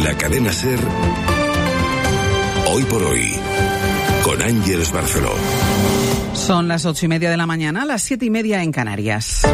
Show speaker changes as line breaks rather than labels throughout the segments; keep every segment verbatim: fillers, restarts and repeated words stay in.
la cadena SER, Hoy por Hoy, con Ángeles Barceló.
Son las ocho y media de la mañana, las siete y media en Canarias.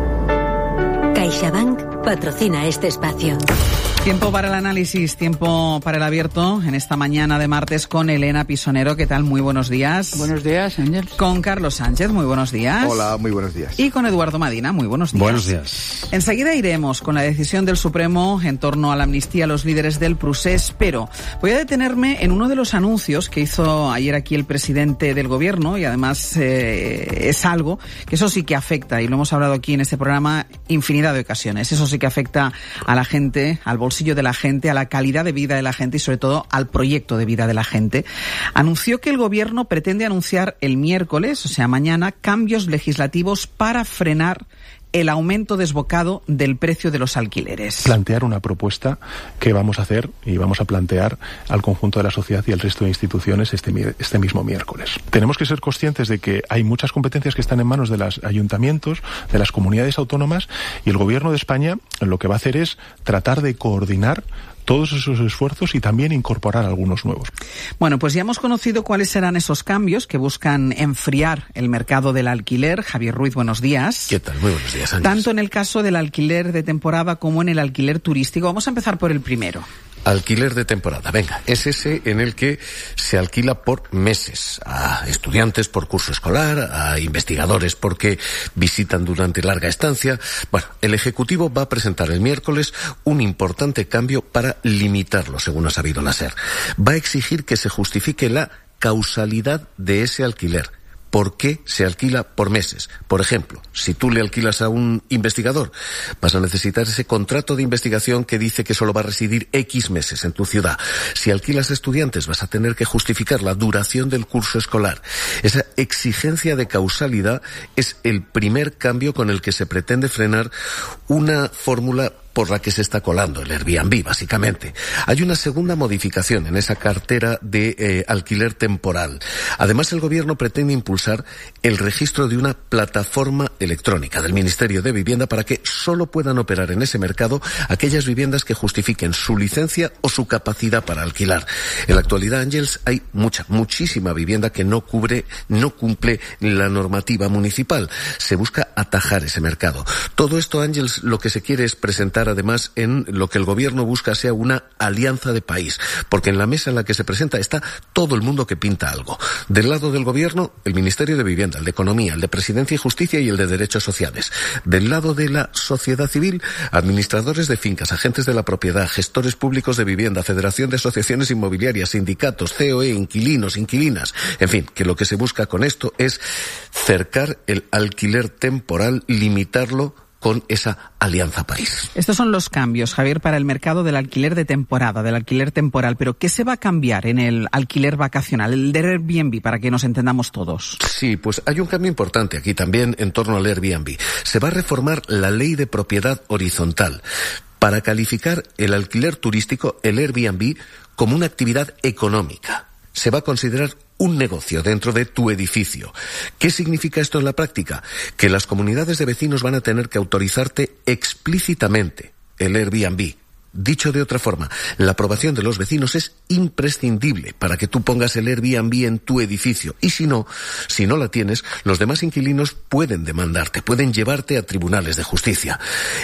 CaixaBank patrocina este espacio.
Tiempo para el análisis, tiempo para el abierto en esta mañana de martes con Elena Pisonero. ¿Qué tal? Muy buenos días.
Buenos días, Ángel.
Con Carlos Sánchez, muy buenos días.
Hola, muy buenos días.
Y con Eduardo Madina, muy buenos días.
Buenos días.
Enseguida iremos con la decisión del Supremo en torno a la amnistía a los líderes del Prusés, pero voy a detenerme en uno de los anuncios que hizo ayer aquí el presidente del Gobierno, y además eh, es algo que eso sí que afecta, y lo hemos hablado aquí en este programa infinidad de ocasiones. Eso sí que afecta a la gente, al bolsillo de la gente, a la calidad de vida de la gente y sobre todo al proyecto de vida de la gente. Anunció que el Gobierno pretende anunciar el miércoles, o sea mañana, cambios legislativos para frenar el aumento desbocado del precio de los alquileres.
Plantear una propuesta que vamos a hacer y vamos a plantear al conjunto de la sociedad y al resto de instituciones este, este mismo miércoles. Tenemos que ser conscientes de que hay muchas competencias que están en manos de los ayuntamientos, de las comunidades autónomas, y el Gobierno de España lo que va a hacer es tratar de coordinar todos esos esfuerzos y también incorporar algunos nuevos.
Bueno, pues ya hemos conocido cuáles serán esos cambios que buscan enfriar el mercado del alquiler. Javier Ruiz, buenos días.
¿Qué tal? Muy buenos días, Ángeles.
Tanto en el caso del alquiler de temporada como en el alquiler turístico. Vamos a empezar por el primero.
Alquiler de temporada, venga, es ese en el que se alquila por meses a estudiantes por curso escolar, a investigadores porque visitan durante larga estancia. Bueno, el Ejecutivo va a presentar el miércoles un importante cambio para limitarlo, según ha sabido la SER. Va a exigir que se justifique la causalidad de ese alquiler. ¿Por qué se alquila por meses? Por ejemplo, si tú le alquilas a un investigador, vas a necesitar ese contrato de investigación que dice que solo va a residir X meses en tu ciudad. Si alquilas a estudiantes, vas a tener que justificar la duración del curso escolar. Esa exigencia de causalidad es el primer cambio con el que se pretende frenar una fórmula por la que se está colando el Airbnb, básicamente. Hay una segunda modificación en esa cartera de eh, alquiler temporal. Además, el Gobierno pretende impulsar el registro de una plataforma electrónica del Ministerio de Vivienda para que solo puedan operar en ese mercado aquellas viviendas que justifiquen su licencia o su capacidad para alquilar. En la actualidad, Ángels, hay mucha, muchísima vivienda que no cubre, no cumple la normativa municipal. Se busca atajar ese mercado. Todo esto, Ángels, lo que se quiere es presentar además en lo que el Gobierno busca sea una alianza de país, porque en la mesa en la que se presenta está todo el mundo que pinta algo. Del lado del Gobierno, el Ministerio de Vivienda, el de Economía, el de Presidencia y Justicia y el de Derechos Sociales. Del lado de la sociedad civil, administradores de fincas, agentes de la propiedad, gestores públicos de vivienda, Federación de Asociaciones Inmobiliarias, sindicatos, C O E, inquilinos, inquilinas. En fin, que lo que se busca con esto es cercar el alquiler temporal, limitarlo con esa alianza país.
Estos son los cambios, Javier, para el mercado del alquiler de temporada, del alquiler temporal. Pero ¿qué se va a cambiar en el alquiler vacacional, el de Airbnb, para que nos entendamos todos?
Sí, pues hay un cambio importante aquí también en torno al Airbnb. Se va a reformar la ley de propiedad horizontal para calificar el alquiler turístico, el Airbnb, como una actividad económica. Se va a considerar un negocio dentro de tu edificio. ¿Qué significa esto en la práctica? Que las comunidades de vecinos van a tener que autorizarte explícitamente el Airbnb. Dicho de otra forma, la aprobación de los vecinos es imprescindible para que tú pongas el Airbnb en tu edificio. Y si no, si no la tienes, los demás inquilinos pueden demandarte, pueden llevarte a tribunales de justicia.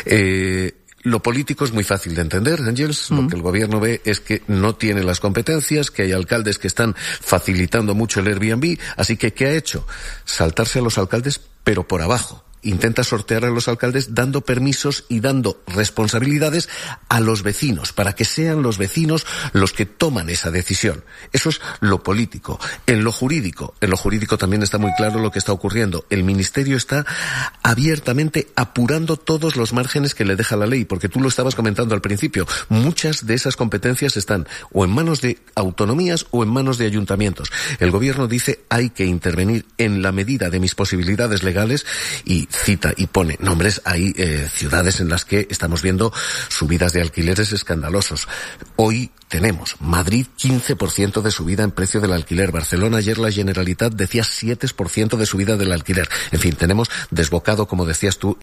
Eh... Lo político es muy fácil de entender, Ángels. Mm. Lo que el Gobierno ve es que no tiene las competencias, que hay alcaldes que están facilitando mucho el Airbnb. Así que, ¿qué ha hecho? Saltarse a los alcaldes, pero por abajo. Intenta sortear a los alcaldes dando permisos y dando responsabilidades a los vecinos, para que sean los vecinos los que toman esa decisión. Eso es lo político. En lo jurídico, en lo jurídico también está muy claro lo que está ocurriendo. El Ministerio está abiertamente apurando todos los márgenes que le deja la ley, porque tú lo estabas comentando al principio. Muchas de esas competencias están o en manos de autonomías o en manos de ayuntamientos. El Gobierno dice hay que intervenir en la medida de mis posibilidades legales y cita y pone nombres. Hay eh, ciudades en las que estamos viendo subidas de alquileres escandalosos. Hoy tenemos Madrid quince por ciento de subida en precio del alquiler. Barcelona ayer la Generalitat decía siete por ciento de subida del alquiler. En fin, tenemos desbocado, como decías tú,